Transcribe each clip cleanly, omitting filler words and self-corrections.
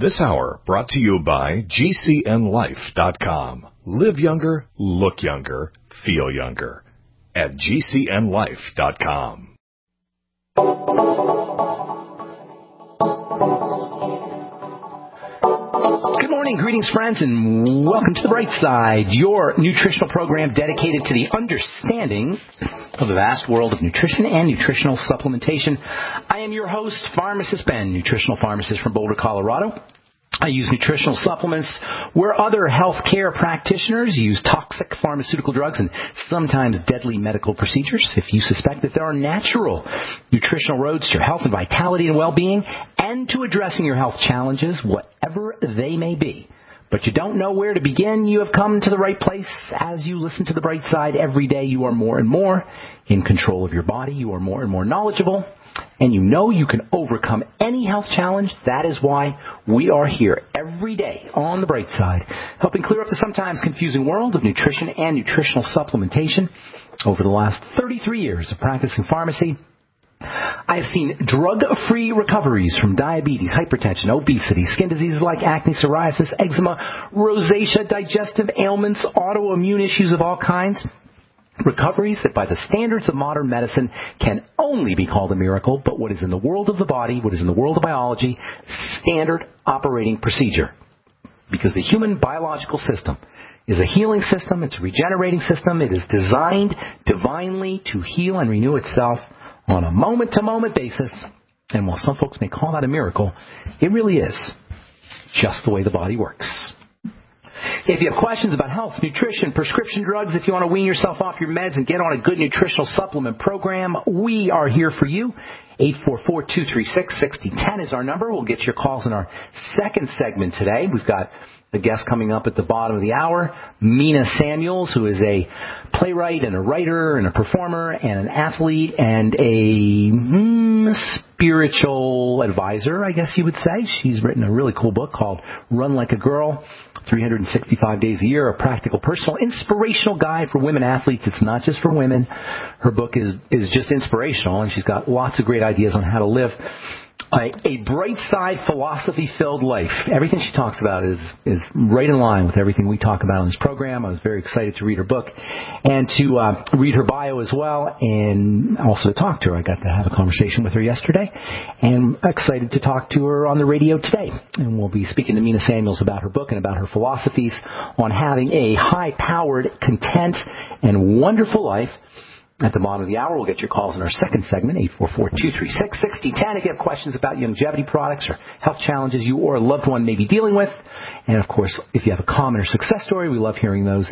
This hour brought to you by GCNLife.com. Live younger, look younger, feel younger at GCNLife.com. Good morning, greetings, friends, and welcome to The Bright Side, your nutritional program dedicated to the understanding of the vast world of nutrition and nutritional supplementation. I am your host, Pharmacist Ben, nutritional pharmacist from Boulder, Colorado. I use nutritional supplements where other healthcare practitioners use toxic pharmaceutical drugs and sometimes deadly medical procedures. If you suspect that there are natural nutritional roads to your health and vitality and well-being and to addressing your health challenges, whatever they may be, but you don't know where to begin, you have come to the right place. As you listen to The Bright Side every day, you are more and more in control of your body. You are more and more knowledgeable. And you know you can overcome any health challenge. That is why we are here every day on The Bright Side, helping clear up the sometimes confusing world of nutrition and nutritional supplementation. Over the last 33 years of practicing pharmacy, I have seen drug-free recoveries from diabetes, hypertension, obesity, skin diseases like acne, psoriasis, eczema, rosacea, digestive ailments, autoimmune issues of all kinds. Recoveries that by the standards of modern medicine can only be called a miracle, but what is in the world of the body, what is in the world of biology, standard operating procedure. Because the human biological system is a healing system, it's a regenerating system, it is designed divinely to heal and renew itself on a moment-to-moment basis. And while some folks may call that a miracle, it really is just the way the body works. If you have questions about health, nutrition, prescription drugs, if you want to wean yourself off your meds and get on a good nutritional supplement program, we are here for you. 844-236-6010 is our number. We'll get your calls in our second segment today. We've got a guest coming up at the bottom of the hour, Mina Samuels, who is a playwright and a writer and a performer and an athlete and a spiritual advisor, I guess you would say. She's written a really cool book called Run Like a Girl, 365 days a year, a practical, personal, inspirational guide for women athletes. It's not just for women. Her book is just inspirational, and she's got lots of great ideas on how to live a bright side, philosophy-filled life. Everything she talks about is right in line with everything we talk about on this program. I was very excited to read her book and to read her bio as well, and also to talk to her. I got to have a conversation with her yesterday, and I'm excited to talk to her on the radio today. And we'll be speaking to Mina Samuels about her book and about her philosophies on having a high-powered, content, and wonderful life. At the bottom of the hour, we'll get your calls in our second segment, 844-236-6010, if you have questions about longevity products or health challenges you or a loved one may be dealing with. And, of course, if you have a common or success story, we love hearing those.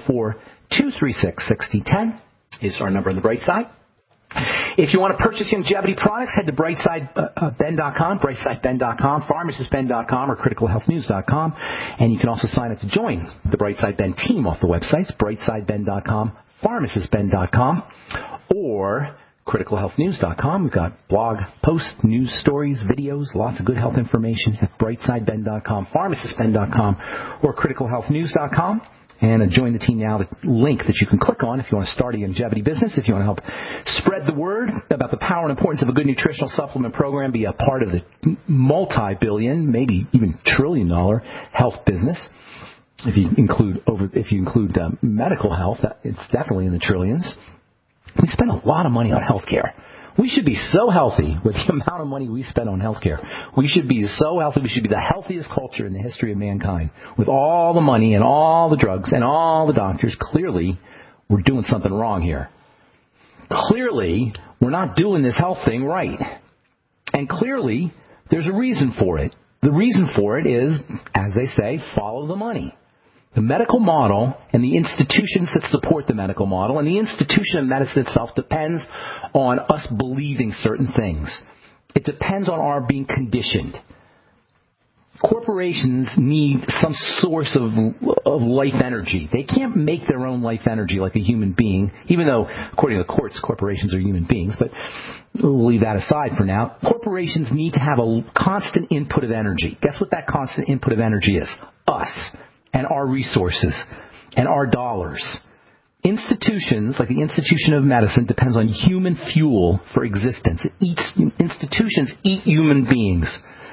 844-236-6010 is our number on the Bright Side. If you want to purchase longevity products, head to brightsideben.com, brightsideben.com, pharmacistben.com, or criticalhealthnews.com. And you can also sign up to join the Brightside Ben team off the websites, brightsideben.com, pharmacistben.com, or criticalhealthnews.com. We've got blog posts, news stories, videos, lots of good health information at brightsideben.com, pharmacistben.com, or criticalhealthnews.com. And join the team now, the link that you can click on if you want to start a longevity business, if you want to help spread the word about the power and importance of a good nutritional supplement program, be a part of the multi-billion, maybe even trillion-dollar health business. If you include medical health, it's definitely in the trillions. We spend a lot of money on healthcare. We should be so healthy with the amount of money we spend on healthcare. We should be so healthy. We should be the healthiest culture in the history of mankind. With all the money and all the drugs and all the doctors, clearly we're doing something wrong here. Clearly we're not doing this health thing right. And clearly there's a reason for it. The reason for it is, as they say, follow the money. The medical model and the institutions that support the medical model and the institution of medicine itself depends on us believing certain things. It depends on our being conditioned. Corporations need some source of life energy. They can't make their own life energy like a human being, even though, according to the courts, corporations are human beings. But we'll leave that aside for now. Corporations need to have a constant input of energy. Guess what that constant input of energy is? Us. And our resources, and our dollars. Institutions, like the institution of medicine, depends on human fuel for existence. Institutions eat human beings.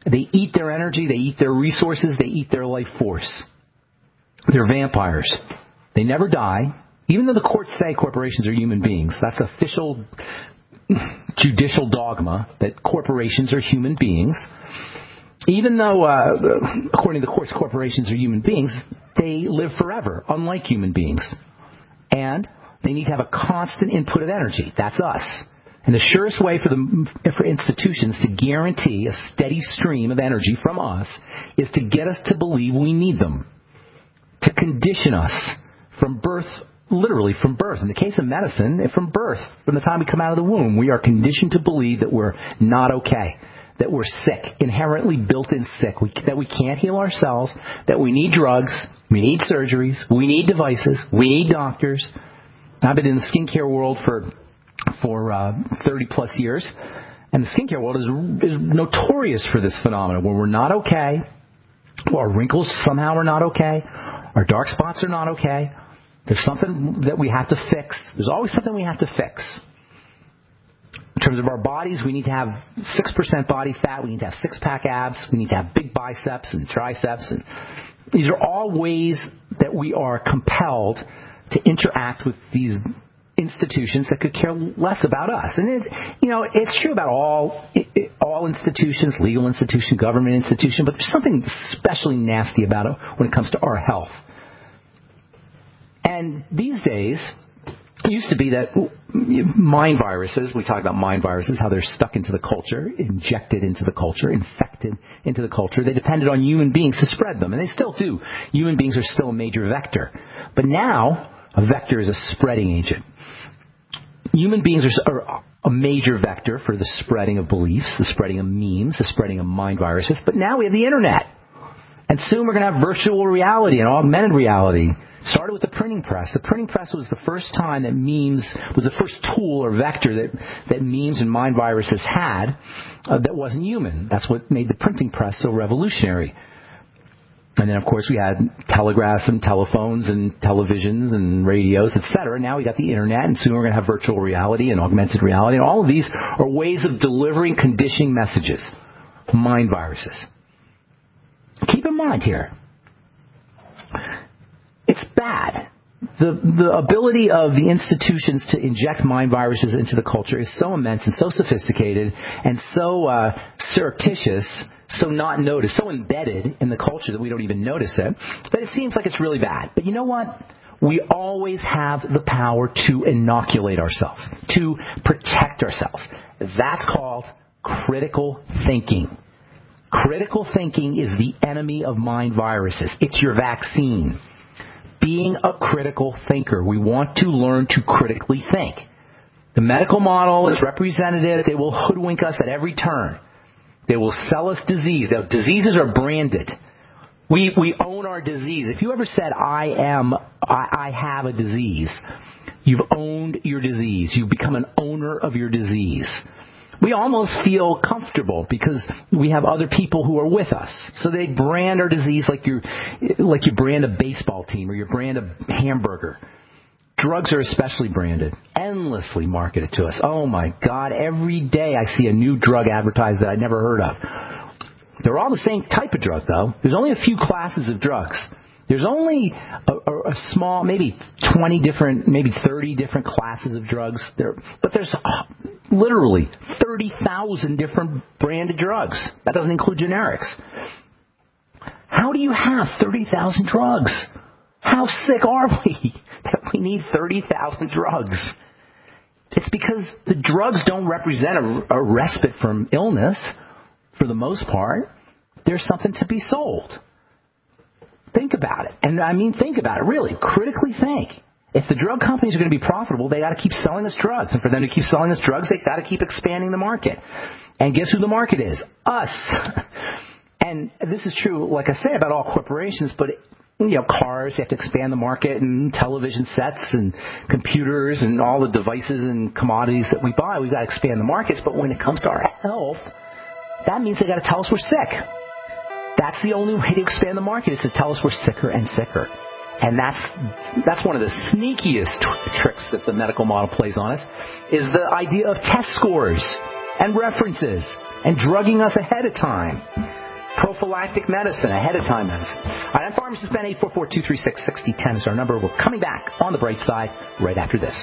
They eat their energy, they eat their resources, they eat their life force. They're vampires. They never die. Even though the courts say corporations are human beings, that's official judicial dogma that corporations are human beings. Even though, according to the courts, corporations are human beings, they live forever, unlike human beings. And they need to have a constant input of energy. That's us. And the surest way for institutions to guarantee a steady stream of energy from us is to get us to believe we need them, to condition us from birth, literally from birth. In the case of medicine, from birth, from the time we come out of the womb, we are conditioned to believe that we're not okay, that we're sick, inherently built-in sick, that we can't heal ourselves, that we need drugs, we need surgeries, we need devices, we need doctors. I've been in the skincare world for 30 plus years, and the skincare world is notorious for this phenomenon where we're not okay, or our wrinkles somehow are not okay, our dark spots are not okay. There's something that we have to fix. There's always something we have to fix. In terms of our bodies, we need to have 6% body fat. We need to have six-pack abs. We need to have big biceps and triceps. And these are all ways that we are compelled to interact with these institutions that could care less about us. And it's true about all institutions, legal institution, government institution, but there's something especially nasty about it when it comes to our health. And these days, it used to be that mind viruses, we talk about mind viruses, how they're stuck into the culture, injected into the culture, infected into the culture. They depended on human beings to spread them, and they still do. Human beings are still a major vector. But now, a vector is a spreading agent. Human beings are a major vector for the spreading of beliefs, the spreading of memes, the spreading of mind viruses. But now we have the Internet. And soon we're going to have virtual reality and augmented reality. Started with the printing press. The printing press was the first time that memes was the first tool or vector that memes and mind viruses had that wasn't human. That's what made the printing press so revolutionary. And then, of course, we had telegraphs and telephones and televisions and radios, etc. Now we got the Internet, and soon we're going to have virtual reality and augmented reality. And all of these are ways of delivering conditioning messages. Mind viruses. Keep in mind here, it's bad. The ability of the institutions to inject mind viruses into the culture is so immense and so sophisticated and so surreptitious, so not noticed, so embedded in the culture that we don't even notice it, that it seems like it's really bad. But you know what? We always have the power to inoculate ourselves, to protect ourselves. That's called critical thinking. Critical thinking is the enemy of mind viruses. It's your vaccine. Being a critical thinker, we want to learn to critically think. The medical model is representative. They will hoodwink us at every turn. They will sell us disease. Now, diseases are branded. We own our disease. If you ever said, I have a disease, you've owned your disease. You've become an owner of your disease. We almost feel comfortable because we have other people who are with us. So they brand our disease like you brand a baseball team or you brand a hamburger. Drugs are especially branded, endlessly marketed to us. Oh my God, every day I see a new drug advertised that I'd never heard of. They're all the same type of drug, though. There's only a few classes of drugs. There's only a small, maybe 20 different, maybe 30 different classes of drugs. But there's literally 30,000 different branded drugs. That doesn't include generics. How do you have 30,000 drugs? How sick are we that we need 30,000 drugs? It's because the drugs don't represent a respite from illness for the most part. There's something to be sold. Think about it. And I mean, think about it, really. Critically think. If the drug companies are going to be profitable, they got to keep selling us drugs. And for them to keep selling us drugs, they got to keep expanding the market. And guess who the market is? Us. And this is true, like I say, about all corporations, but cars, you have to expand the market, and television sets and computers and all the devices and commodities that we buy, we've got to expand the markets. But when it comes to our health, that means they got to tell us we're sick. That's the only way to expand the market, is to tell us we're sicker and sicker. And that's one of the sneakiest tricks that the medical model plays on us, is the idea of test scores and references and drugging us ahead of time. prophylactic medicine, ahead of time medicine. All right, I'm Pharmacist Ben. 844-236-6010 is our number. We're coming back on the bright side right after this.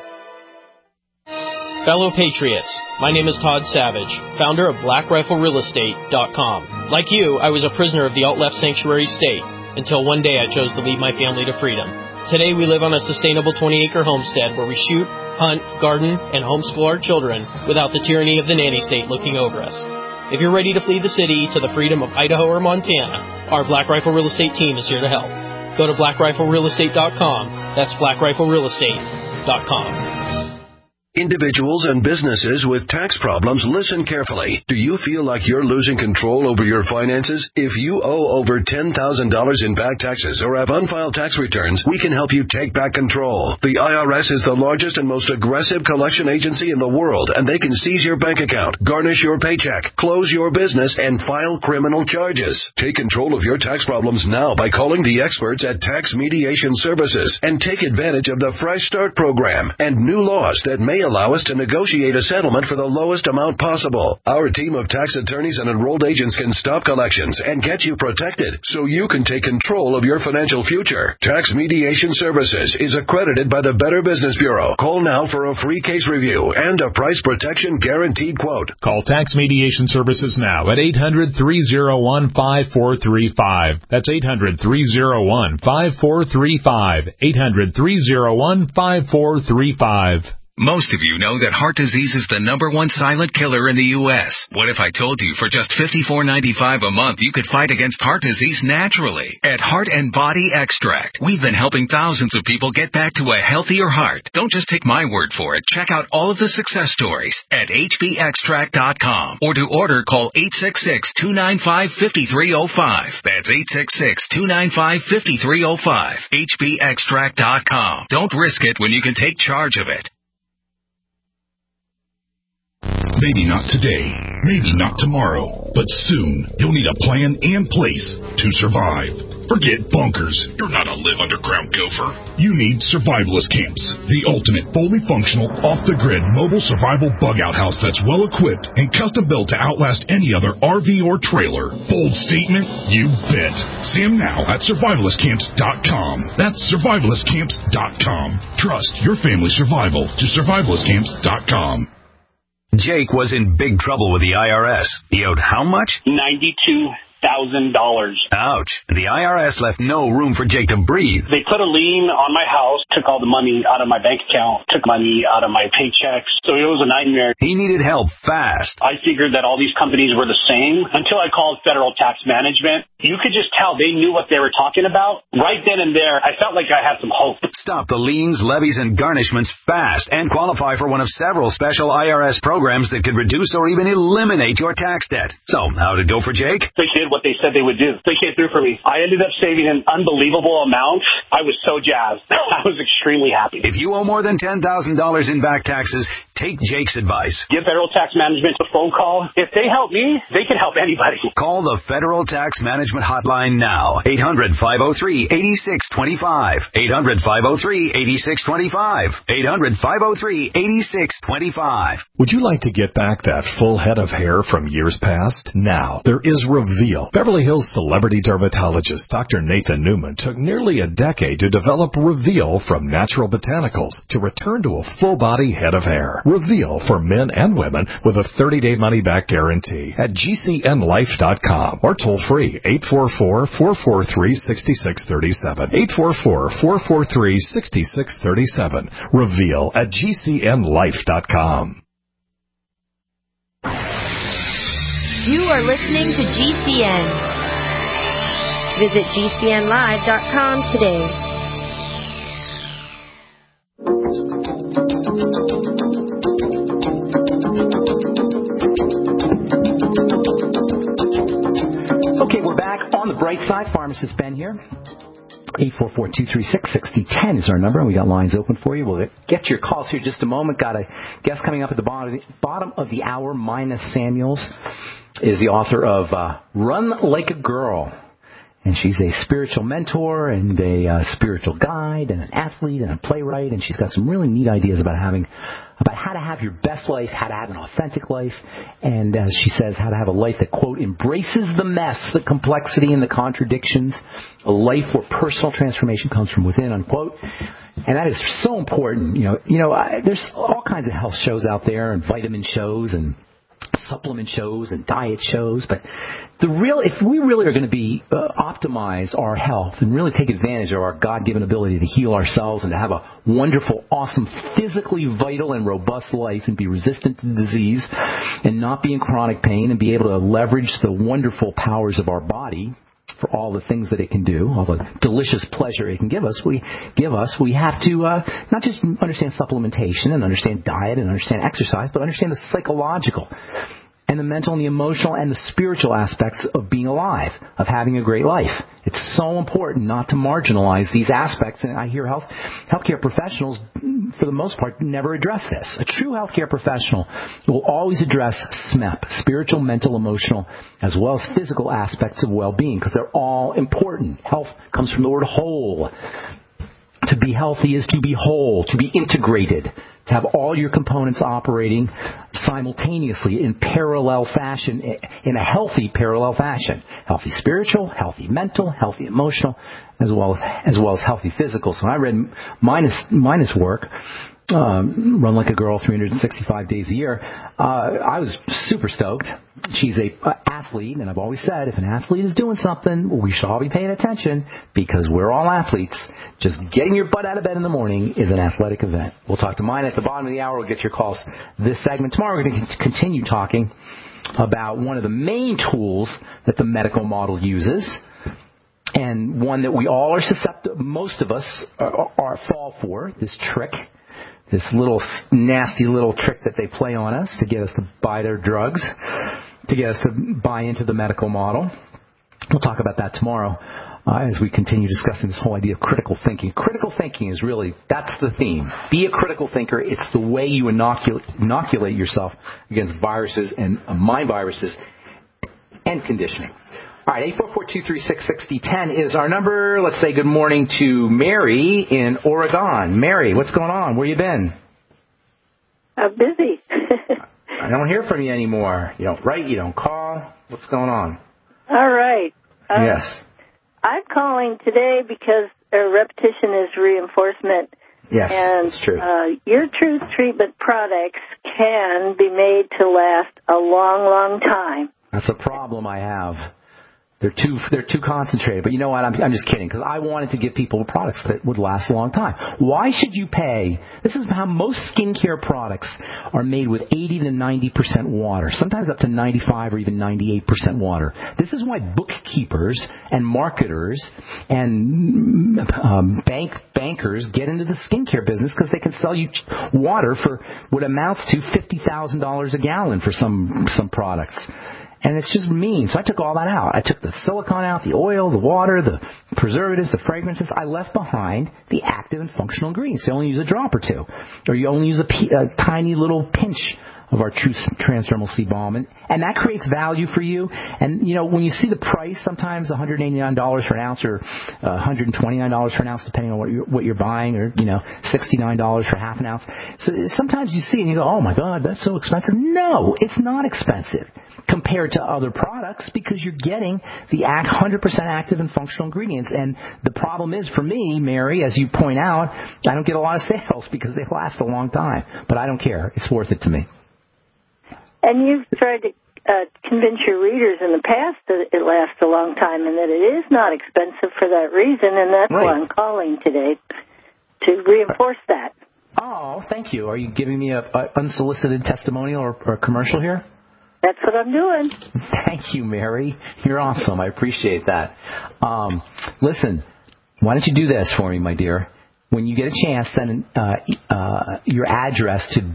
Fellow Patriots, my name is Todd Savage, founder of BlackRifleRealEstate.com. Like you, I was a prisoner of the alt-left sanctuary state until one day I chose to lead my family to freedom. Today we live on a sustainable 20-acre homestead where we shoot, hunt, garden, and homeschool our children without the tyranny of the nanny state looking over us. If you're ready to flee the city to the freedom of Idaho or Montana, our Black Rifle Real Estate team is here to help. Go to BlackRifleRealEstate.com. That's BlackRifleRealEstate.com. Individuals and businesses with tax problems, listen carefully. Do you feel like you're losing control over your finances? If you owe over $10,000 in back taxes or have unfiled tax returns, we can help you take back control. The IRS is the largest and most aggressive collection agency in the world, and they can seize your bank account, garnish your paycheck, close your business, and file criminal charges. Take control of your tax problems now by calling the experts at Tax Mediation Services and take advantage of the Fresh Start program and new laws that may allow us to negotiate a settlement for the lowest amount possible. Our team of tax attorneys and enrolled agents can stop collections and get you protected so you can take control of your financial future. Tax Mediation Services is accredited by the Better Business Bureau. Call now for a free case review and a price protection guaranteed quote. Call Tax Mediation Services now at 800-301-5435. That's 800-301-5435. 800-301-5435. Most of you know that heart disease is the number one silent killer in the U.S. What if I told you for just $54.95 a month you could fight against heart disease naturally? At Heart and Body Extract, we've been helping thousands of people get back to a healthier heart. Don't just take my word for it. Check out all of the success stories at hbextract.com. Or to order, call 866-295-5305. That's 866-295-5305. hbextract.com. Don't risk it when you can take charge of it. Maybe not today, maybe not tomorrow, but soon you'll need a plan and place to survive. Forget bunkers. You're not a live underground gopher. You need survivalist camps, the ultimate fully functional, off-the-grid mobile survival bug-out house that's well-equipped and custom-built to outlast any other RV or trailer. Bold statement? You bet. See them now at survivalistcamps.com. That's survivalistcamps.com. Trust your family's survival to survivalistcamps.com. Jake was in big trouble with the IRS. He owed how much? $92,000. Ouch. The IRS left no room for Jake to breathe. They put a lien on my house, took all the money out of my bank account, took money out of my paychecks. So it was a nightmare. He needed help fast. I figured that all these companies were the same until I called Federal Tax Management. You could just tell they knew what they were talking about. Right then and there, I felt like I had some hope. Stop the liens, levies, and garnishments fast and qualify for one of several special IRS programs that could reduce or even eliminate your tax debt. So, how'd it go for Jake? They did what they said they would do. They came through for me. I ended up saving an unbelievable amount. I was so jazzed. I was extremely happy. If you owe more than $10,000 in back taxes, take Jake's advice. Give Federal Tax Management a phone call. If they help me, they can help anybody. Call the Federal Tax Management Hotline now. 800-503-8625. 800-503-8625. 800-503-8625. Would you like to get back that full head of hair from years past? Now, there is Reveal. Beverly Hills celebrity dermatologist Dr. Nathan Newman took nearly a decade to develop Reveal from natural botanicals to return to a full-body head of hair. Reveal for men and women with a 30-day money-back guarantee at GCNlife.com or toll-free 844-443-6637. 844-443-6637. Reveal at GCNlife.com. You are listening to GCN. Visit GCNlive.com today. Okay, we're back on the bright side. Pharmacist Ben here. 844-236-6010 is our number, and we got lines open for you. We'll get your calls here in just a moment. Got a guest coming up at the bottom of the hour. Mina Samuels is the author of Run Like a Girl. And she's a spiritual mentor and a spiritual guide and an athlete and a playwright. And she's got some really neat ideas about how to have your best life, how to have an authentic life, and as she says, how to have a life that, quote, embraces the mess, the complexity, and the contradictions, a life where personal transformation comes from within, unquote. And that is so important. There's all kinds of health shows out there and vitamin shows and supplement shows and diet shows, but if we really are going to optimize our health and really take advantage of our God-given ability to heal ourselves and to have a wonderful, awesome, physically vital and robust life and be resistant to disease and not be in chronic pain and be able to leverage the wonderful powers of our body for all the things that it can do, all the delicious pleasure it can give us, we have to not just understand supplementation and understand diet and understand exercise, but understand the psychological and the mental and the emotional and the spiritual aspects of being alive, of having a great life. It's so important not to marginalize these aspects, and I hear healthcare professionals, for the most part, never address this. A true healthcare professional will always address SMEP, spiritual, mental, emotional, as well as physical aspects of well-being, because they're all important. Health comes from the word whole. To be healthy is to be whole, to be integrated, to have all your components operating simultaneously in parallel fashion, in a healthy parallel fashion. Healthy spiritual, healthy mental, healthy emotional, as well as healthy physical. So I read Minus work, Run Like a Girl 365 days a year. I was super stoked. She's a athlete, and I've always said if an athlete is doing something, we should all be paying attention because we're all athletes. Just getting your butt out of bed in the morning is an athletic event. We'll talk to mine at the bottom of the hour. We'll get your calls this segment. Tomorrow we're going to continue talking about one of the main tools that the medical model uses, and one that we all are susceptible, most of us fall for, this trick. This little nasty little trick that they play on us to get us to buy their drugs, to get us to buy into the medical model. We'll talk about that tomorrow as we continue discussing this whole idea of critical thinking. Critical thinking is really, that's the theme. Be a critical thinker. It's the way you inoculate yourself against viruses and mind viruses and conditioning. All right, 844-236-6010 is our number. Let's say good morning to Mary in Oregon. Mary, what's going on? Where you been? I'm busy. I don't hear from you anymore. You don't write, you don't call. What's going on? All right. Yes. I'm calling today because repetition is reinforcement. Yes, and, that's true. Your Truth Treatment products can be made to last a long, long time. That's a problem I have. They're too concentrated. But you know what? I'm just kidding, because I wanted to give people products that would last a long time. Why should you pay? This is how most skincare products are made, with 80 to 90% water, sometimes up to 95 or even 98% water. This is why bookkeepers and marketers and bankers get into the skincare business, because they can sell you water for what amounts to $50,000 a gallon for some products. And it's just mean. So I took all that out. I took the silicone out, the oil, the water, the preservatives, the fragrances. I left behind the active and functional ingredients. You only use a drop or two. Or you only use a tiny little pinch of our True Transdermal Sebum. And that creates value for you. And, you know, when you see the price, sometimes $189 for an ounce or $129 for an ounce, depending on what you're buying, or, you know, $69 for half an ounce. So sometimes you see it and you go, oh, my God, that's so expensive. No, it's not expensive compared to other products, because you're getting the 100% active and functional ingredients. And the problem is, for me, Mary, as you point out, I don't get a lot of sales because they last a long time. But I don't care. It's worth it to me. And you've tried to convince your readers in the past that it lasts a long time and that it is not expensive for that reason, and that's why I'm calling today, to reinforce that. Oh, thank you. Are you giving me an unsolicited testimonial or a commercial here? That's what I'm doing. Thank you, Mary. You're awesome. I appreciate that. Listen, why don't you do this for me, my dear? When you get a chance, send your address to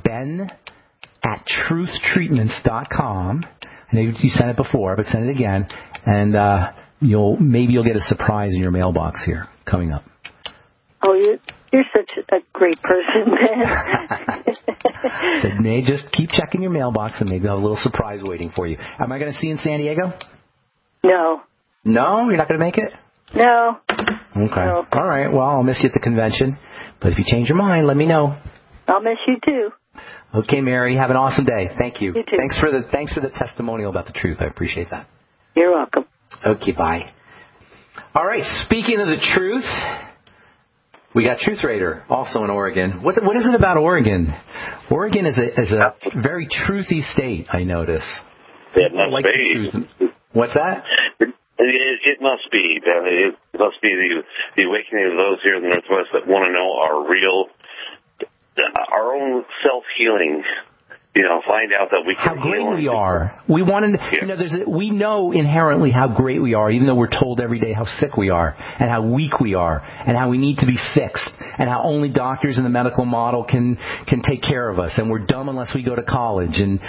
ben@truthtreatments.com. I know you sent it before, but send it again, and maybe you'll get a surprise in your mailbox here coming up. Oh, you're such a great person, Ben. So just keep checking your mailbox, and maybe I'll have a little surprise waiting for you. Am I going to see you in San Diego? No. No? You're not going to make it? No. Okay. No. All right. Well, I'll miss you at the convention. But if you change your mind, let me know. I'll miss you, too. Okay, Mary. Have an awesome day. Thank you. You too. Thanks for the testimonial about the truth. I appreciate that. You're welcome. Okay, bye. All right. Speaking of the truth, we got Truth Raider also in Oregon. What is it about Oregon? Oregon is a very truthy state, I notice. It must be. What's that? It must be. It must be the awakening of those here in the Northwest that want to know our own self-healing. Find out that we can how great we are. We want to, we know inherently how great we are, even though we're told every day how sick we are and how weak we are and how we need to be fixed and how only doctors in the medical model can take care of us, and we're dumb unless we go to college, and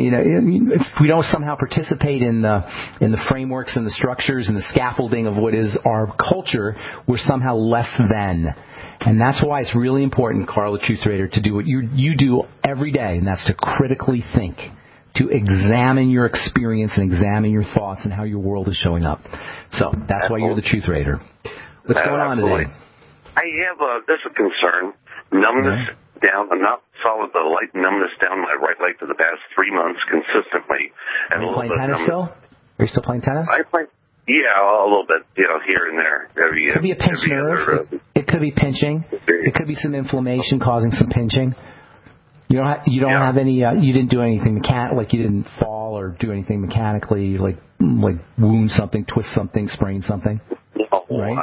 if we don't somehow participate in the frameworks and the structures and the scaffolding of what is our culture, we're somehow less than. And that's why it's really important, Carl, the Truth Raider, to do what you do every day, and that's to critically think, to examine your experience and examine your thoughts and how your world is showing up. So that's why you're the Truth Raider. What's going on today? I have this a concern. Numbness down. I'm not solid, but light numbness down my right leg for the past 3 months consistently. Are you playing tennis still? Are you still playing tennis? I play. Yeah, a little bit, here and there. It could be a pinched nerve. It could be pinching. It could be some inflammation causing some pinching. You don't have any. You didn't do anything like you didn't fall or do anything mechanically, like wound something, twist something, sprain something. No, right?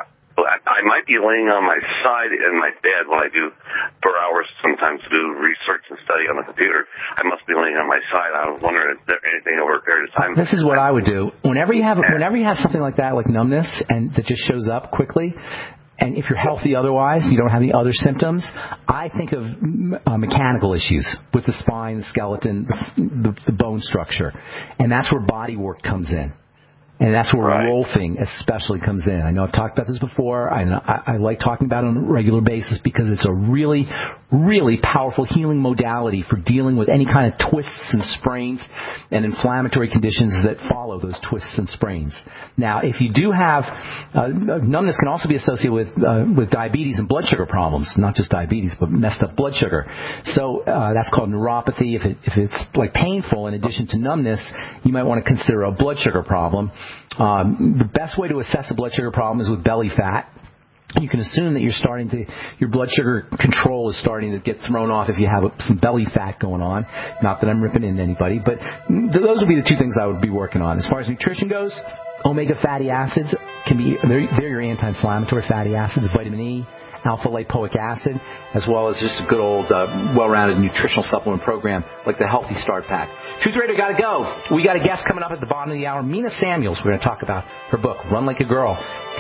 I might be laying on my side in my bed when I do for hours sometimes to do research and study on the computer. I must be laying on my side. I was wondering if there anything over a period of time. This is what I would do. Whenever you have something like that, like numbness, and that just shows up quickly, and if you're healthy otherwise, you don't have any other symptoms, I think of mechanical issues with the spine, the skeleton, the bone structure. And that's where body work comes in. And that's where rolfing especially comes in. I know I've talked about this before. I like talking about it on a regular basis because it's a really, really powerful healing modality for dealing with any kind of twists and sprains and inflammatory conditions that follow those twists and sprains. Now, if you do have numbness, can also be associated with diabetes and blood sugar problems, not just diabetes, but messed up blood sugar. So that's called neuropathy. If it's like painful, in addition to numbness, you might want to consider a blood sugar problem. The best way to assess a blood sugar problem is with belly fat. You can assume that your blood sugar control is starting to get thrown off if you have some belly fat going on. Not that I'm ripping into anybody, but those would be the two things I would be working on. As far as nutrition goes, omega fatty acids they're your anti-inflammatory fatty acids, vitamin E, alpha lipoic acid, as well as just a good old well-rounded nutritional supplement program like the Healthy Start Pack. Truth Raider, got to go. We got a guest coming up at the bottom of the hour, Mina Samuels. We're going to talk about her book, Run Like a Girl.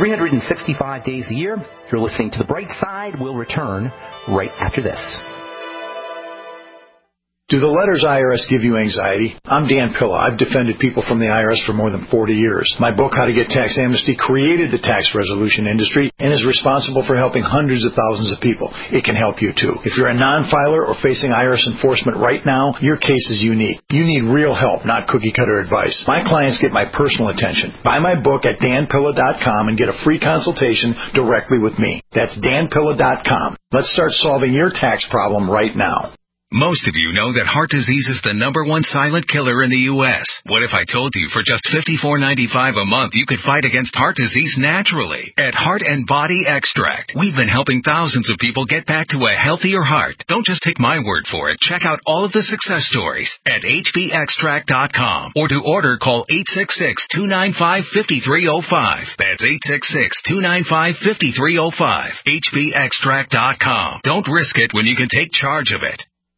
365 days a year. If you're listening to The Bright Side, we'll return right after this. Do the letters IRS give you anxiety? I'm Dan Pilla. I've defended people from the IRS for more than 40 years. My book, How to Get Tax Amnesty, created the tax resolution industry and is responsible for helping hundreds of thousands of people. It can help you, too. If you're a non-filer or facing IRS enforcement right now, your case is unique. You need real help, not cookie-cutter advice. My clients get my personal attention. Buy my book at danpilla.com and get a free consultation directly with me. That's danpilla.com. Let's start solving your tax problem right now. Most of you know that heart disease is the #1 silent killer in the U.S. What if I told you for just $54.95 a month you could fight against heart disease naturally? At Heart and Body Extract, we've been helping thousands of people get back to a healthier heart. Don't just take my word for it. Check out all of the success stories at hbextract.com. Or to order, call 866-295-5305. That's 866-295-5305. hbextract.com. Don't risk it when you can take charge of it.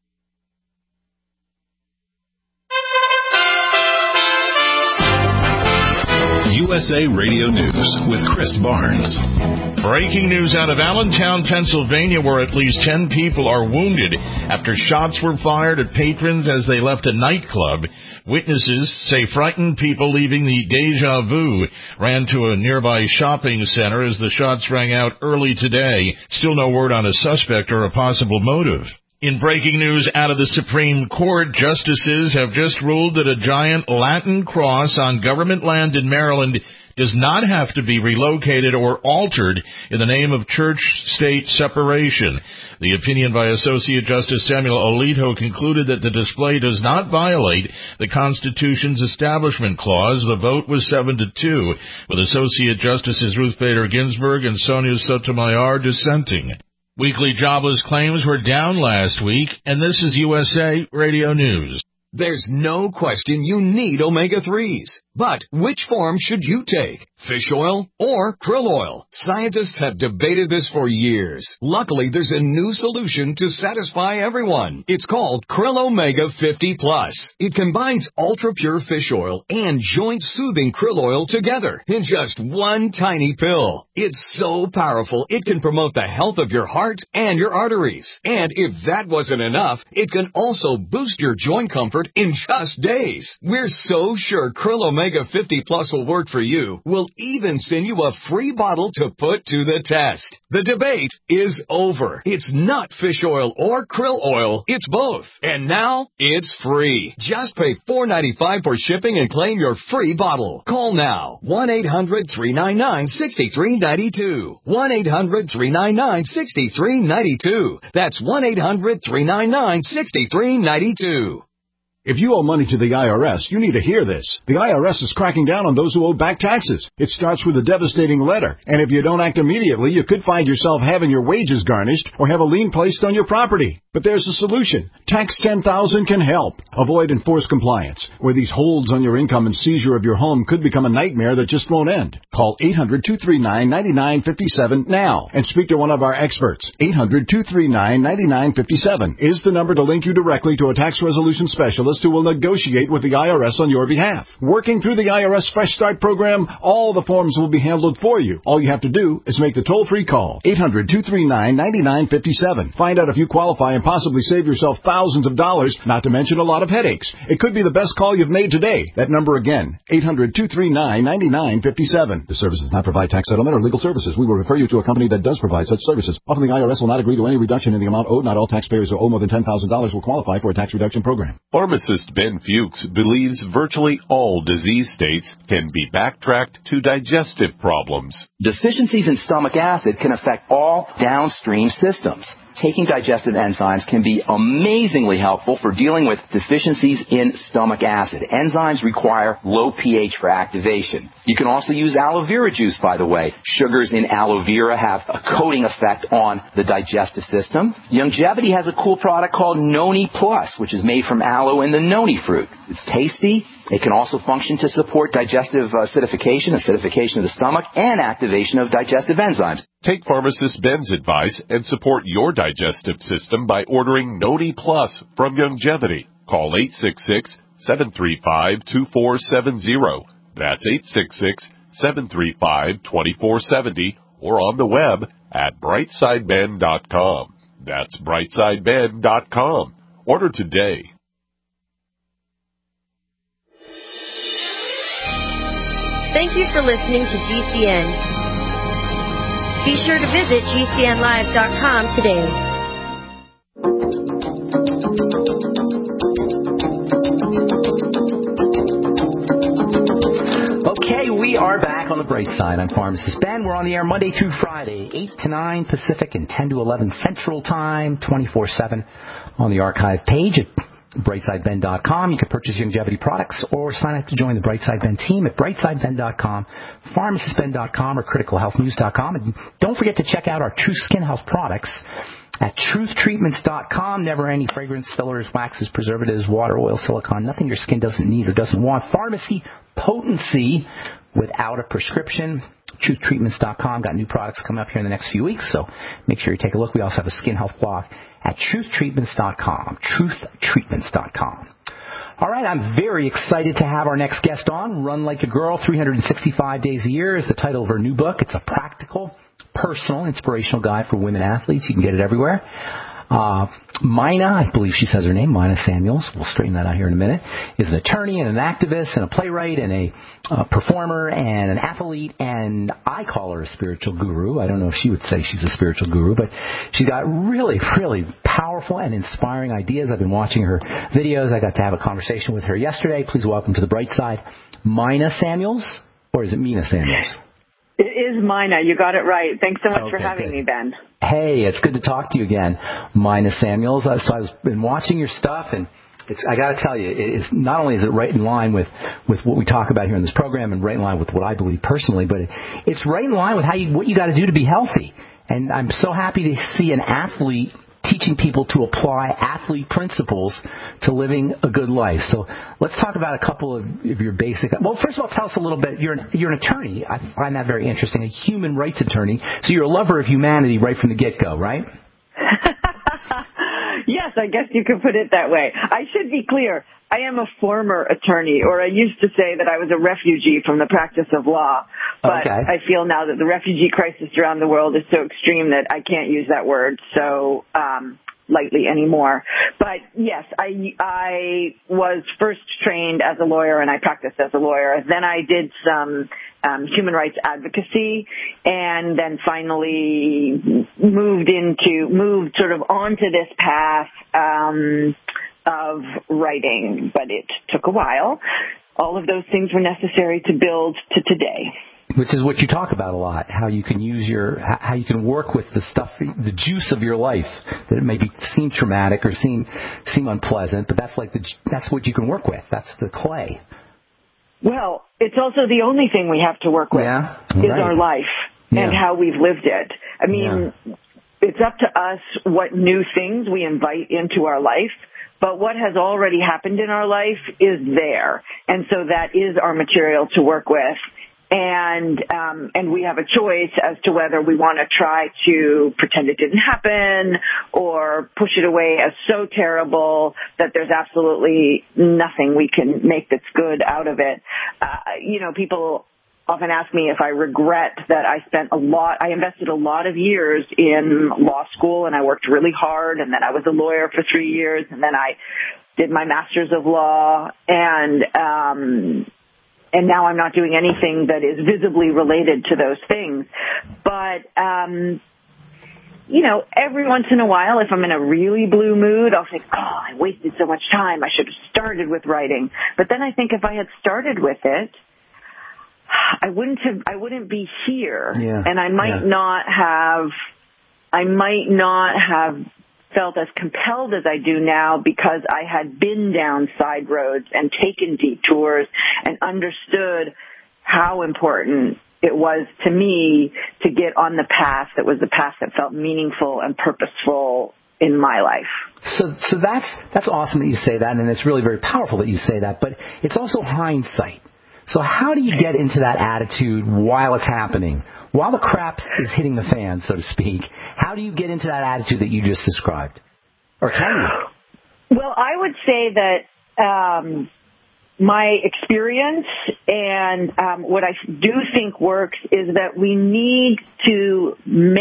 USA Radio News with Chris Barnes. Breaking news out of Allentown, Pennsylvania, where at least 10 people are wounded after shots were fired at patrons as they left a nightclub. Witnesses say frightened people leaving the Deja Vu ran to a nearby shopping center as the shots rang out early today. Still no word on a suspect or a possible motive. In breaking news out of the Supreme Court, justices have just ruled that a giant Latin cross on government land in Maryland does not have to be relocated or altered in the name of church-state separation. The opinion by Associate Justice Samuel Alito concluded that the display does not violate the Constitution's Establishment Clause. The vote was 7-2, with Associate Justices Ruth Bader Ginsburg and Sonia Sotomayor dissenting. Weekly jobless claims were down last week, and this is USA Radio News. There's no question you need omega-3s. But which form should you take? Fish oil or krill oil? Scientists have debated this for years. Luckily, there's a new solution to satisfy everyone. It's called Krill Omega 50 Plus. It combines ultra-pure fish oil and joint-soothing krill oil together in just one tiny pill. It's so powerful, it can promote the health of your heart and your arteries. And if that wasn't enough, it can also boost your joint comfort in just days. We're so sure Krill Omega 50 Plus will work for you. We'll even send you a free bottle to put to the test. The debate is over. It's not fish oil or krill oil. It's both. And now it's free. Just pay $4.95 for shipping and claim your free bottle. Call now. 1-800-399-6392. 1-800-399-6392. That's 1-800-399-6392. If you owe money to the IRS, you need to hear this. The IRS is cracking down on those who owe back taxes. It starts with a devastating letter. And if you don't act immediately, you could find yourself having your wages garnished or have a lien placed on your property. But there's a solution. Tax 10,000 can help. Avoid enforced compliance, where these holds on your income and seizure of your home could become a nightmare that just won't end. Call 800-239-9957 now and speak to one of our experts. 800-239-9957 is the number to link you directly to a tax resolution specialist who will negotiate with the IRS on your behalf. Working through the IRS Fresh Start program, all the forms will be handled for you. All you have to do is make the toll-free call. 800-239-9957. Find out if you qualify and possibly save yourself thousands of dollars, not to mention a lot of headaches. It could be the best call you've made today. That number again, 800-239-9957. The service does not provide tax settlement or legal services. We will refer you to a company that does provide such services. Often the IRS will not agree to any reduction in the amount owed. Not all taxpayers who owe more than $10,000 will qualify for a tax reduction program. Pharmacist Ben Fuchs believes virtually all disease states can be backtracked to digestive problems. Deficiencies in stomach acid can affect all downstream systems. Taking digestive enzymes can be amazingly helpful for dealing with deficiencies in stomach acid. Enzymes require low pH for activation. You can also use aloe vera juice, by the way. Sugars in aloe vera have a coating effect on the digestive system. Youngevity has a cool product called Noni Plus, which is made from aloe and the noni fruit. It's tasty. It can also function to support digestive acidification of the stomach, and activation of digestive enzymes. Take Pharmacist Ben's advice and support your digestive system by ordering Noni Plus from Youngevity. Call 866-735-2470. That's 866-735-2470, or on the web at brightsideben.com. That's brightsideben.com. Order today. Thank you for listening to GCN. Be sure to visit GCNlive.com today. Okay, we are back on the bright side. I'm Pharmacist Ben. We're on the air Monday through Friday, 8 to 9 Pacific and 10 to 11 Central Time, 24/7 on the archive page at brightsideben.com. You can purchase Youngevity products or sign up to join the Brightside Ben team at brightsideben.com, pharmacistben.com, or criticalhealthnews.com. And don't forget to check out our Truth Skin Health products at truthtreatments.com. Never any fragrance, fillers, waxes, preservatives, water, oil, silicone, nothing your skin doesn't need or doesn't want. Pharmacy potency without a prescription. Truthtreatments.com. Got new products coming up here in the next few weeks, so make sure you take a look. We also have a skin health blog at truthtreatments.com, truthtreatments.com. All right, I'm very excited to have our next guest on. Run Like a Girl, 365 Days a Year is the title of her new book. It's a practical, personal, inspirational guide for women athletes. You can get it everywhere. Mina, I believe she says her name, Mina Samuels, we'll straighten that out here in a minute, is an attorney and an activist and a playwright and a performer and an athlete, and I call her a spiritual guru. I don't know if she would say she's a spiritual guru, but she's got really, really powerful and inspiring ideas. I've been watching her videos. I got to have a conversation with her yesterday. Please welcome to the bright side, Mina Samuels. Or is it Mina Samuels? It is Mina. You got it right. Thanks so much for having me, Ben. Hey, it's good to talk to you again, Mina Samuels. So I've been watching your stuff, and I got to tell you, it's not only is it right in line with what we talk about here in this program, and right in line with what I believe personally, but it's right in line with what you got to do to be healthy. And I'm so happy to see an athlete teaching people to apply athlete principles to living a good life. So let's talk about a couple of your basic. Well, first of all, tell us a little bit. You're an attorney. I find that very interesting. A human rights attorney. So you're a lover of humanity right from the get-go, right? Yes, I guess you could put it that way. I should be clear. I am a former attorney, or I used to say that I was a refugee from the practice of law. But I feel now that the refugee crisis around the world is so extreme that I can't use that word so lightly anymore. But yes, I was first trained as a lawyer, and I practiced as a lawyer. Then I did some human rights advocacy, and then finally moved sort of onto this path of writing, but it took a while. All of those things were necessary to build to today. Which is what you talk about a lot, how you can how you can work with the stuff, the juice of your life, that it maybe seem traumatic or seem unpleasant, but that's what you can work with. That's the clay. Well, it's also the only thing we have to work with is our life and how we've lived it. I mean, it's up to us what new things we invite into our life, but what has already happened in our life is there. And so that is our material to work with. And we have a choice as to whether we want to try to pretend it didn't happen or push it away as so terrible that there's absolutely nothing we can make that's good out of it. People often ask me if I regret that I invested a lot of years in law school, and I worked really hard, and then I was a lawyer for 3 years, and then I did my master's of law, and now I'm not doing anything that is visibly related to those things. But, every once in a while, if I'm in a really blue mood, I'll think, I wasted so much time. I should have started with writing. But then I think if I had started with it, I wouldn't be here. And I might not have felt as compelled as I do now because I had been down side roads and taken detours and understood how important it was to me to get on the path that was the path that felt meaningful and purposeful in my life. So that's awesome that you say that, and it's really very powerful that you say that, but it's also hindsight. So how do you get into that attitude while it's happening? While the crap is hitting the fan, so to speak, how do you get into that attitude that you just described? Or can you? Well, I would say that my experience and what I do think works is that we need to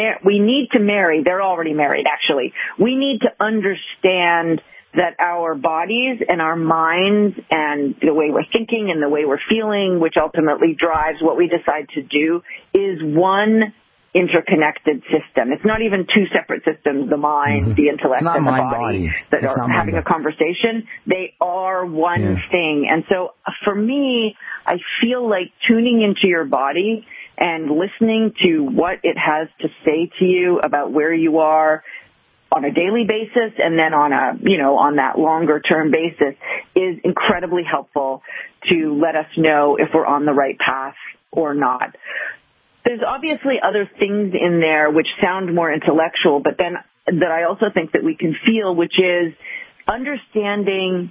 marry. They're already married, actually. We need to understand that our bodies and our minds and the way we're thinking and the way we're feeling, which ultimately drives what we decide to do, is one interconnected system. It's not even two separate systems, the mind, the intellect, and the body that are having a conversation. They are one thing. And so for me, I feel like tuning into your body and listening to what it has to say to you about where you are on a daily basis and then on that longer term basis is incredibly helpful to let us know if we're on the right path or not. There's obviously other things in there which sound more intellectual, but then that I also think that we can feel, which is understanding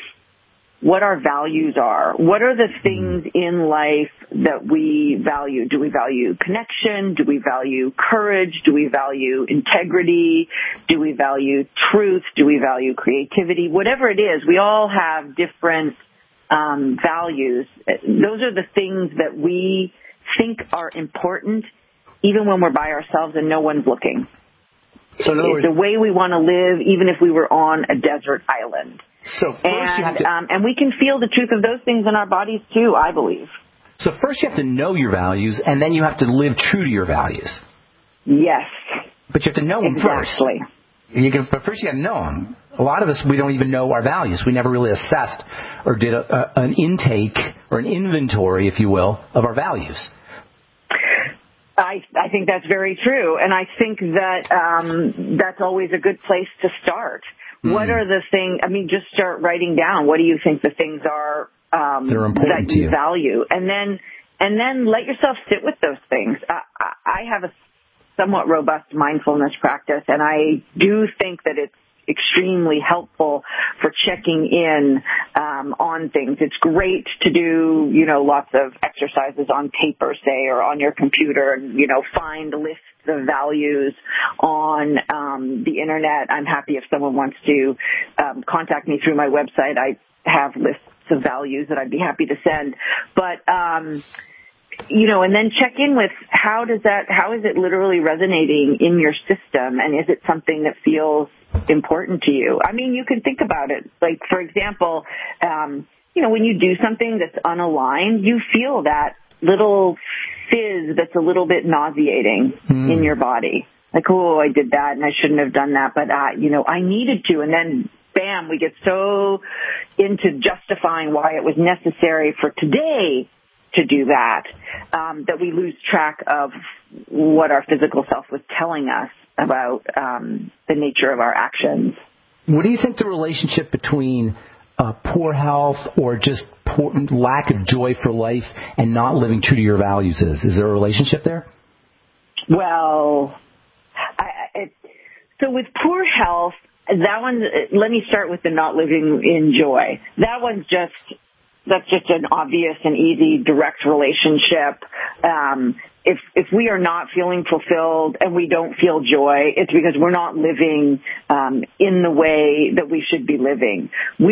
what our values are. What are the things in life that we value? Do we value connection? Do we value courage? Do we value integrity? Do we value truth? Do we value creativity? Whatever it is, we all have different values. Those are the things that we think are important even when we're by ourselves and no one's looking. So in other words, the way we want to live even if we were on a desert island. So first you have to, and we can feel the truth of those things in our bodies too, I believe. So first you have to know your values, and then you have to live true to your values. Yes. But you have to know them first. But first you got to know them. A lot of us, we don't even know our values. We never really assessed or did an intake or an inventory, if you will, of our values. I think that's very true, and I think that that's always a good place to start. What are the things? I mean, just start writing down. What do you think the things are that you value, and then let yourself sit with those things. I have a somewhat robust mindfulness practice, and I do think that it's extremely helpful for checking in on things. It's great to do, lots of exercises on paper, say, or on your computer, and, find lists of values on the internet. I'm happy if someone wants to contact me through my website. I have lists of values that I'd be happy to send. But and then check in with how is it literally resonating in your system, and is it something that feels important to you? I mean, you can think about it. Like, for example, when you do something that's unaligned, you feel that little fizz that's a little bit nauseating in your body. Like, oh, I did that and I shouldn't have done that, but I needed to. And then bam, we get so into justifying why it was necessary for today to do that, that we lose track of what our physical self was telling us about the nature of our actions. What do you think the relationship between poor health or just lack of joy for life and not living true to your values is? Is there a relationship there? Well, so with poor health, that one, let me start with the not living in joy. That's just an obvious and easy, direct relationship. If we are not feeling fulfilled and we don't feel joy, it's because we're not living in the way that we should be living.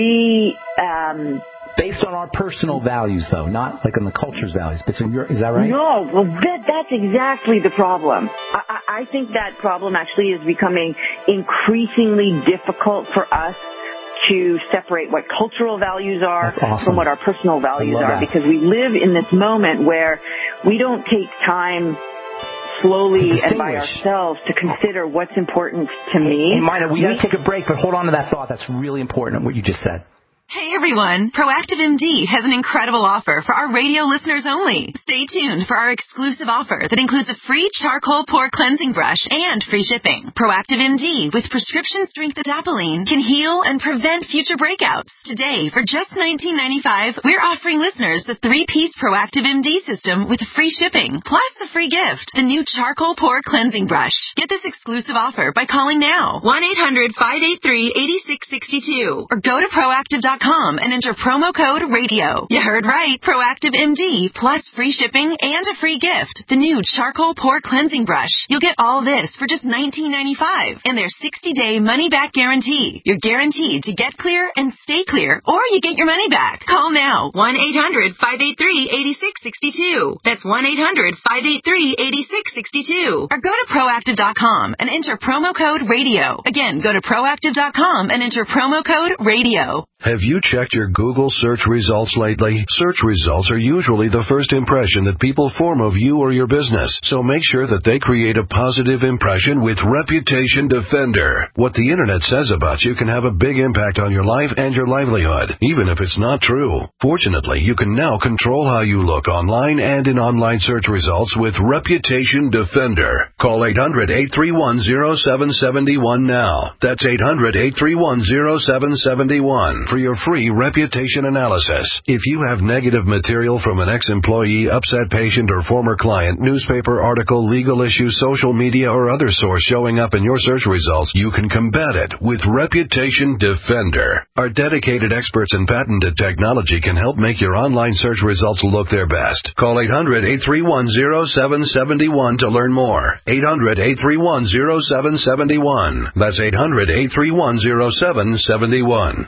Based on our personal values, though, not like on the culture's values. Is that right? No, well, that's exactly the problem. I think that problem actually is becoming increasingly difficult for us to separate what cultural values are from what our personal values are, because we live in this moment where we don't take time slowly and by ourselves to consider what's important to me. Hey, Mina, we got to take a break, but hold on to that thought. That's really important, what you just said. Hey everyone, Proactive MD has an incredible offer for our radio listeners only. Stay tuned for our exclusive offer that includes a free charcoal pore cleansing brush and free shipping. Proactive MD with prescription strength adapalene can heal and prevent future breakouts. Today, for just $19.95, we're offering listeners the 3-piece Proactive MD system with free shipping, plus a free gift, the new charcoal pore cleansing brush. Get this exclusive offer by calling now, 1-800-583-8662, or go to proactive.com and enter promo code RADIO. You heard right. Proactive MD plus free shipping and a free gift. The new charcoal pore cleansing brush. You'll get all this for just $19.95 and their 60-day money-back guarantee. You're guaranteed to get clear and stay clear, or you get your money back. Call now. 1-800-583-8662. That's 1-800-583-8662. Or go to proactive.com and enter promo code RADIO. Again, go to proactive.com and enter promo code RADIO. Have you checked your Google search results lately? Search results are usually the first impression that people form of you or your business, so make sure that they create a positive impression with Reputation Defender. What the internet says about you can have a big impact on your life and your livelihood, even if it's not true. Fortunately, you can now control how you look online and in online search results with Reputation Defender. Call 800-831-0771 now. That's 800-831-0771. For your free reputation analysis. If you have negative material from an ex-employee, upset patient, or former client, newspaper article, legal issue, social media, or other source showing up in your search results, you can combat it with Reputation Defender. Our dedicated experts in patented technology can help make your online search results look their best. Call 800-831-0771 to learn more. 800-831-0771. That's 800-831-0771.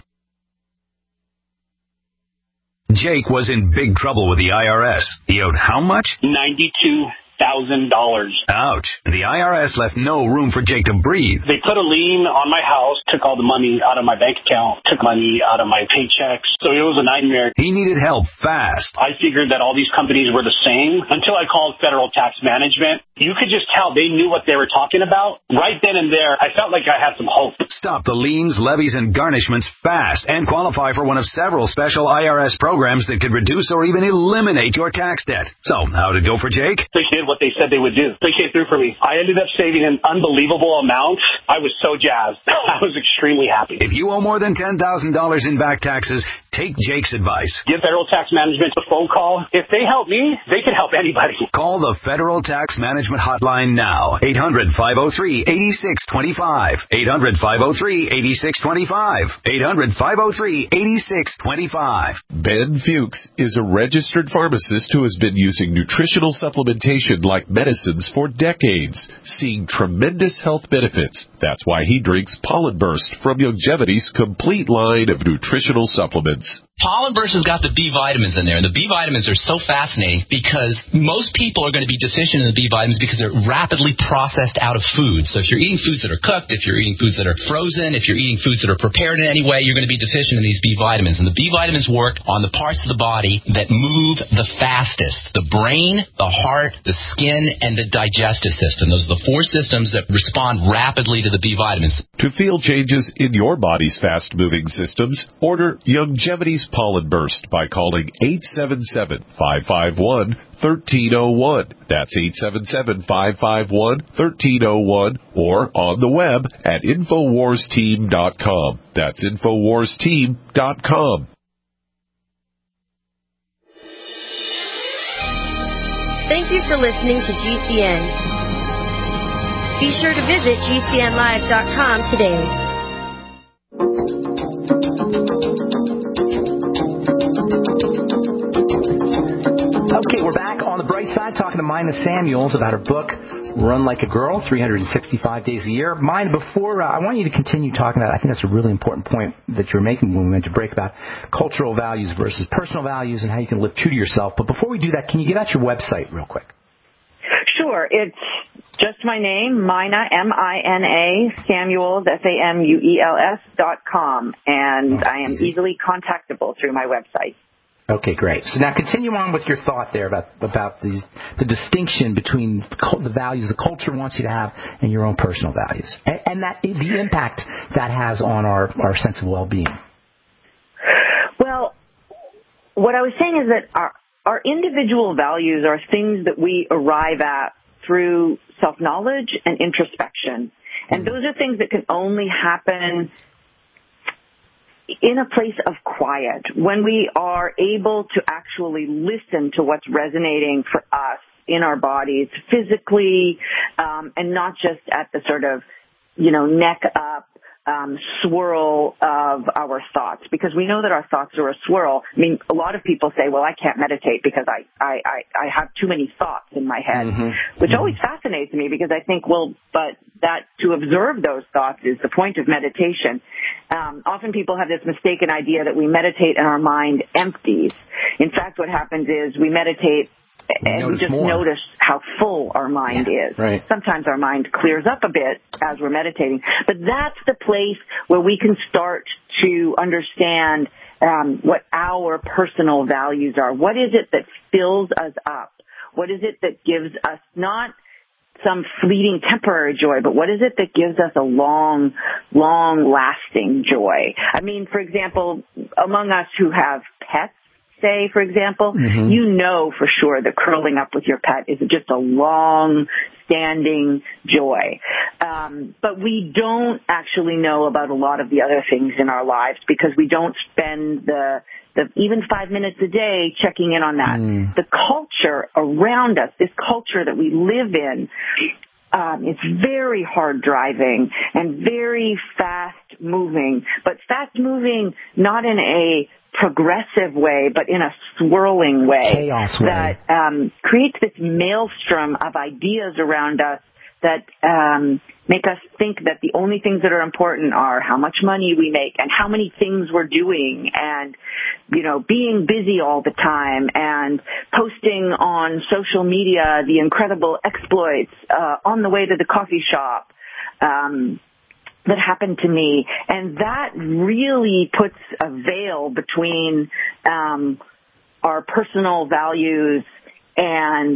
Jake was in big trouble with the IRS. He owed how much? $92,000. Ouch. The IRS left no room for Jake to breathe. They put a lien on my house, took all the money out of my bank account, took money out of my paychecks. So it was a nightmare. He needed help fast. I figured that all these companies were the same until I called Federal Tax Management. You could just tell they knew what they were talking about. Right then and there, I felt like I had some hope. Stop the liens, levies, and garnishments fast and qualify for one of several special IRS programs that could reduce or even eliminate your tax debt. So, how'd it go for Jake? They did what they said they would do. They came through for me. I ended up saving an unbelievable amount. I was so jazzed. I was extremely happy. If you owe more than $10,000 in back taxes, take Jake's advice. Give Federal Tax Management a phone call. If they help me, they can help anybody. Call the Federal Tax Management Hotline now. 800-503-8625. 800-503-8625. 800-503-8625. Ben Fuchs is a registered pharmacist who has been using nutritional supplementation like medicines for decades, seeing tremendous health benefits. That's why he drinks Pollen Burst from Youngevity's complete line of nutritional supplements. Pollen Burst has got the B vitamins in there, and the B vitamins are so fascinating because most people are going to be deficient in the B vitamins because they're rapidly processed out of food. So if you're eating foods that are cooked, if you're eating foods that are frozen, if you're eating foods that are prepared in any way, you're going to be deficient in these B vitamins. And the B vitamins work on the parts of the body that move the fastest: the brain, the heart, the skin, and the digestive system. Those are the four systems that respond rapidly to the B vitamins. To feel changes in your body's fast-moving systems, order Youngevity's Pollen Burst by calling 877-551-1301. That's 877-551-1301, or on the web at InfoWarsTeam.com. That's InfoWarsTeam.com. Thank you for listening to GCN. Be sure to visit GCNlive.com today. Okay, we're back on the bright side talking to Mina Samuels about her book, Run Like a Girl, 365 Days a Year. Mina, before I want you to continue talking about, I think that's a really important point that you're making when we went to break about cultural values versus personal values and how you can live true to yourself. But before we do that, can you give out your website real quick? Sure. It's just my name, Mina, M-I-N-A, Samuels, SAMUELS.com, and I am easily contactable through my website. Okay, great. So now continue on with your thought there about the distinction between the values the culture wants you to have and your own personal values, and that the impact that has on our sense of well-being. Well, what I was saying is that our individual values are things that we arrive at through self-knowledge and introspection, and those are things that can only happen in a place of quiet, when we are able to actually listen to what's resonating for us in our bodies physically, and not just at the sort of, neck up, swirl of our thoughts, because we know that our thoughts are a swirl. I mean, a lot of people say, well, I can't meditate because I have too many thoughts in my head, which always fascinates me because I think, well, but that to observe those thoughts is the point of meditation. Often people have this mistaken idea that we meditate and our mind empties. In fact, what happens is we meditate and we just notice how full our mind is. Right. Sometimes our mind clears up a bit as we're meditating, but that's the place where we can start to understand what our personal values are. What is it that fills us up? What is it that gives us not some fleeting temporary joy, but what is it that gives us a long lasting joy? I mean, for example, among us who have pets, say, for example, you know for sure that curling up with your pet is just a long-standing joy. But we don't actually know about a lot of the other things in our lives because we don't spend the even 5 minutes a day checking in on that. The culture around us, this culture that we live in, it's very hard driving and very fast moving, but fast moving not in a progressive way, but in a swirling way. Chaos way. That creates this maelstrom of ideas around us that make us think that the only things that are important are how much money we make and how many things we're doing and, being busy all the time and posting on social media the incredible exploits on the way to the coffee shop that happened to me. And that really puts a veil between our personal values and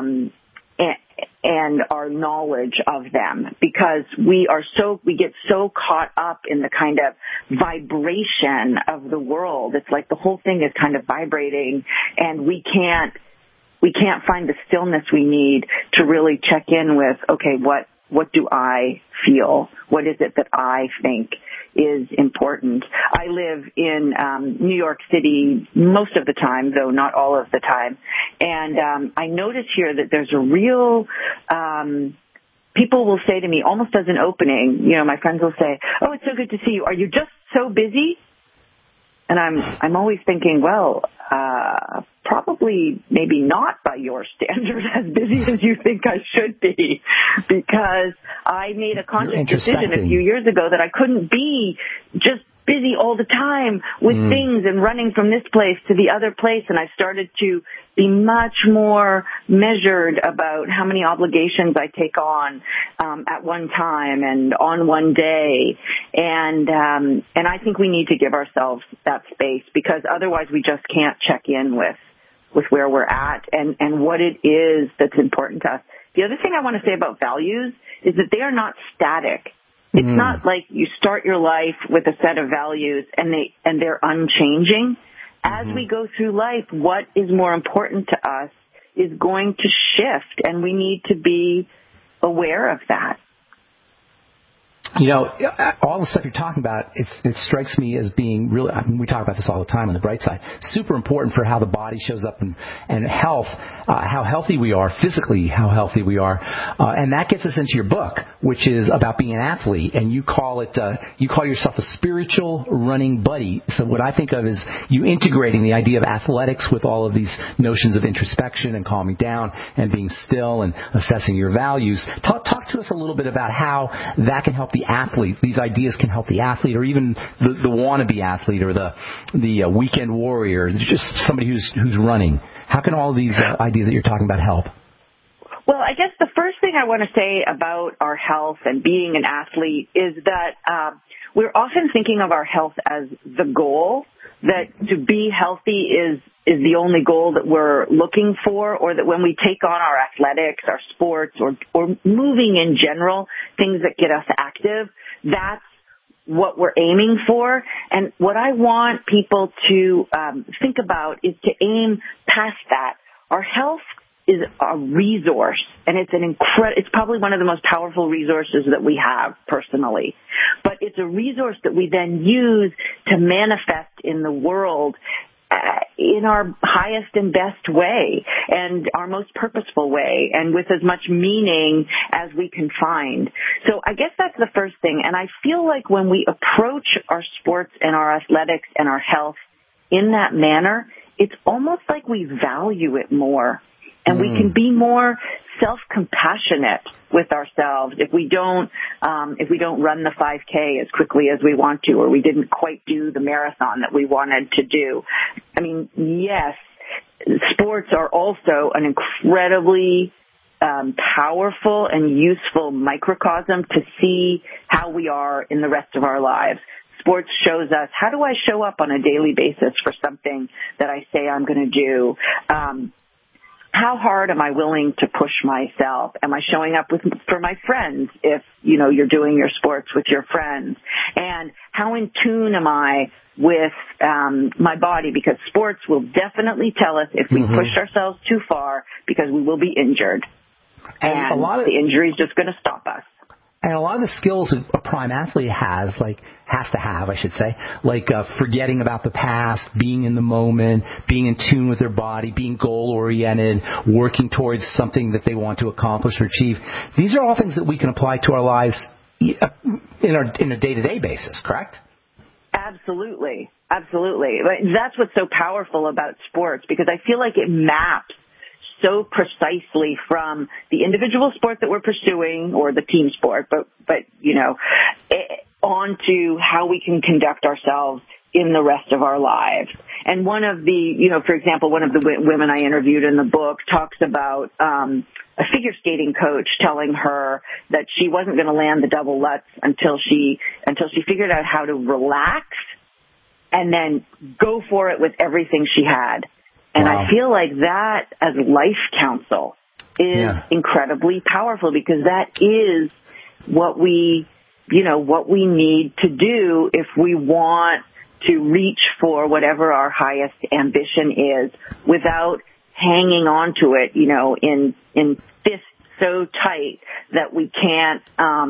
our knowledge of them, because we get so caught up in the kind of vibration of the world. It's like the whole thing is kind of vibrating, and we can't find the stillness we need to really check in with, okay, what do I feel? What is it that I think is important? I live in New York City most of the time, though not all of the time. And I notice here that there's a real people will say to me, almost as an opening, my friends will say, "Oh, it's so good to see you. Are you just so busy?" And I'm always thinking, well, probably maybe not by your standard as busy as you think I should be, because I made a conscious decision a few years ago that I couldn't be just busy all the time with things and running from this place to the other place. And I started to be much more measured about how many obligations I take on at one time and on one day. And I think we need to give ourselves that space, because otherwise we just can't check in with where we're at and what it is that's important to us. The other thing I want to say about values is that they are not static. It's not like you start your life with a set of values and they're unchanging. As we go through life, what is more important to us is going to shift, and we need to be aware of that. All the stuff you're talking about, it strikes me as being really, we talk about this all the time on the bright side, super important for how the body shows up and health, how healthy we are, physically how healthy we are. And that gets us into your book, which is about being an athlete. And you call yourself a spiritual running buddy. So what I think of is you integrating the idea of athletics with all of these notions of introspection and calming down and being still and assessing your values. Talk to us a little bit about how that can help the athlete. These ideas can help the athlete, or even the wannabe athlete, or the weekend warrior, just somebody who's running. How can all of these ideas that you're talking about help? Well, I guess the first thing I want to say about our health and being an athlete is that we're often thinking of our health as the goal, that to be healthy is the only goal that we're looking for, or that when we take on our athletics, our sports, or moving in general, things that get us active, that's what we're aiming for. And what I want people to think about is to aim past that. Our health is a resource, and it's probably one of the most powerful resources that we have personally. But it's a resource that we then use to manifest in the world in our highest and best way, and our most purposeful way, and with as much meaning as we can find. So I guess that's the first thing. And I feel like when we approach our sports and our athletics and our health in that manner, it's almost like we value it more. And we can be more self-compassionate with ourselves if we don't run the 5K as quickly as we want to, or we didn't quite do the marathon that we wanted to do. I mean, yes, sports are also an incredibly powerful and useful microcosm to see how we are in the rest of our lives. Sports shows us, how do I show up on a daily basis for something that I say I'm going to do? How hard am I willing to push myself? Am I showing up for my friends if, you're doing your sports with your friends? And how in tune am I with my body? Because sports will definitely tell us if we push ourselves too far, because we will be injured. And the injury is just going to stop us. And a lot of the skills a prime athlete has to have, like forgetting about the past, being in the moment, being in tune with their body, being goal-oriented, working towards something that they want to accomplish or achieve. These are all things that we can apply to our lives in a day-to-day basis, correct? Absolutely. That's what's so powerful about sports, because I feel like it maps so precisely from the individual sport that we're pursuing or the team sport, but onto how we can conduct ourselves in the rest of our lives. And one of the, for example, one of the women I interviewed in the book talks about a figure skating coach telling her that she wasn't going to land the double lutz until she figured out how to relax and then go for it with everything she had. And wow. I feel like that as life counsel is incredibly powerful, because that is what we need to do if we want to reach for whatever our highest ambition is without hanging on to it, in fists so tight that we can't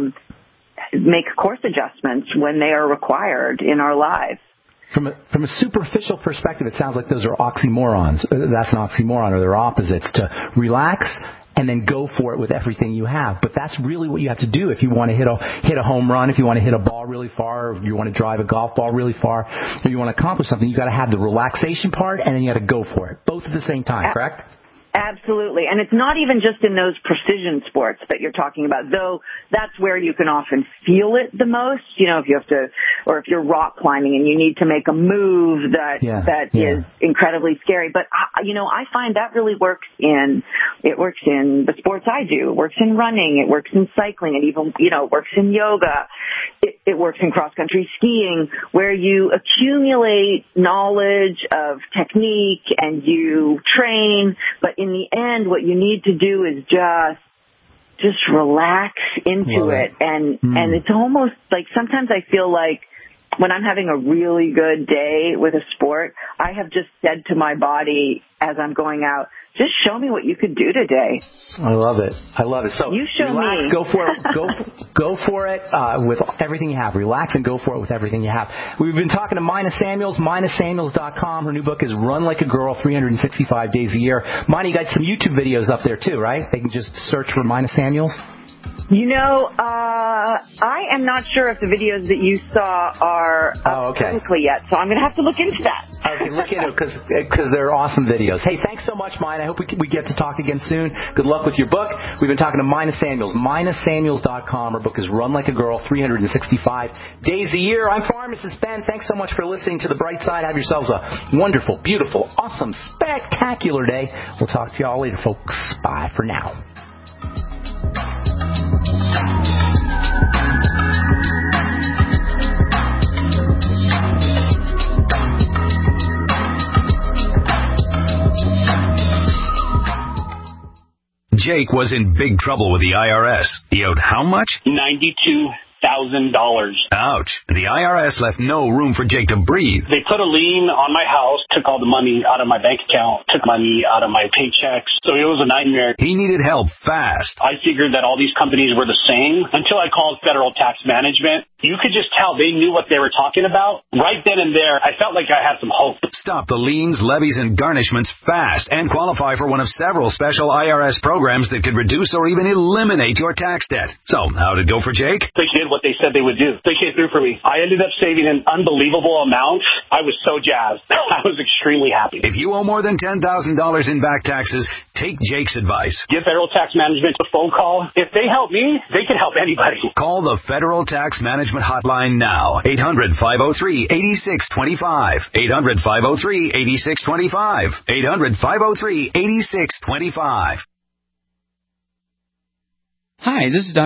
make course adjustments when they are required in our lives. From a superficial perspective, it sounds like those are oxymorons. That's an oxymoron, or they're opposites. To relax and then go for it with everything you have. But that's really what you have to do if you want to hit a home run, if you want to hit a ball really far, or if you want to drive a golf ball really far, or you want to accomplish something. You got to have the relaxation part, and then you got to go for it, both at the same time. Correct? Absolutely. And it's not even just in those precision sports that you're talking about, though that's where you can often feel it the most. If you have to, or if you're rock climbing and you need to make a move that is incredibly scary. But, I find that really works in the sports I do. It works in running. It works in cycling. It even, it works in yoga. It works in cross-country skiing, where you accumulate knowledge of technique and you train, but in the end, what you need to do is just relax into it. And it's almost like sometimes I feel like when I'm having a really good day with a sport, I have just said to my body as I'm going out, just show me what you could do today. I love it. So you show relax, me. Go for it. Go for it with everything you have. Relax and go for it with everything you have. We've been talking to Mina Samuels, MinaSamuels.com. Her new book is Run Like a Girl, 365 Days a Year. Mina, you got some YouTube videos up there too, right? They can just search for Mina Samuels. I am not sure if the videos that you saw are up publicly yet, so I'm going to have to look into that. Okay, look into it because they're awesome videos. Hey, thanks so much, Mina. I hope we get to talk again soon. Good luck with your book. We've been talking to Mina Samuels, MinaSamuels.com. Her book is Run Like a Girl, 365 Days a Year. I'm Pharmacist Ben. Thanks so much for listening to The Bright Side. Have yourselves a wonderful, beautiful, awesome, spectacular day. We'll talk to you all later, folks. Bye for now. Jake was in big trouble with the IRS. He owed how much? $92,000. Ouch. The IRS left no room for Jake to breathe. They put a lien on my house, took all the money out of my bank account, took money out of my paychecks. So it was a nightmare. He needed help fast. I figured that all these companies were the same until I called Federal Tax Management. You could just tell they knew what they were talking about. Right then and there, I felt like I had some hope. Stop the liens, levies, and garnishments fast and qualify for one of several special IRS programs that could reduce or even eliminate your tax debt. So, how did it go for Jake? They did what they said they would do. They came through for me. I ended up saving an unbelievable amount. I was so jazzed. I was extremely happy. If you owe more than $10,000 in back taxes, take Jake's advice. Give Federal Tax Management a phone call. If they help me, they can help anybody. Call the Federal Tax Management hotline now. 800-503-8625. 800-503-8625. 800-503-8625. Hi, this is Dr.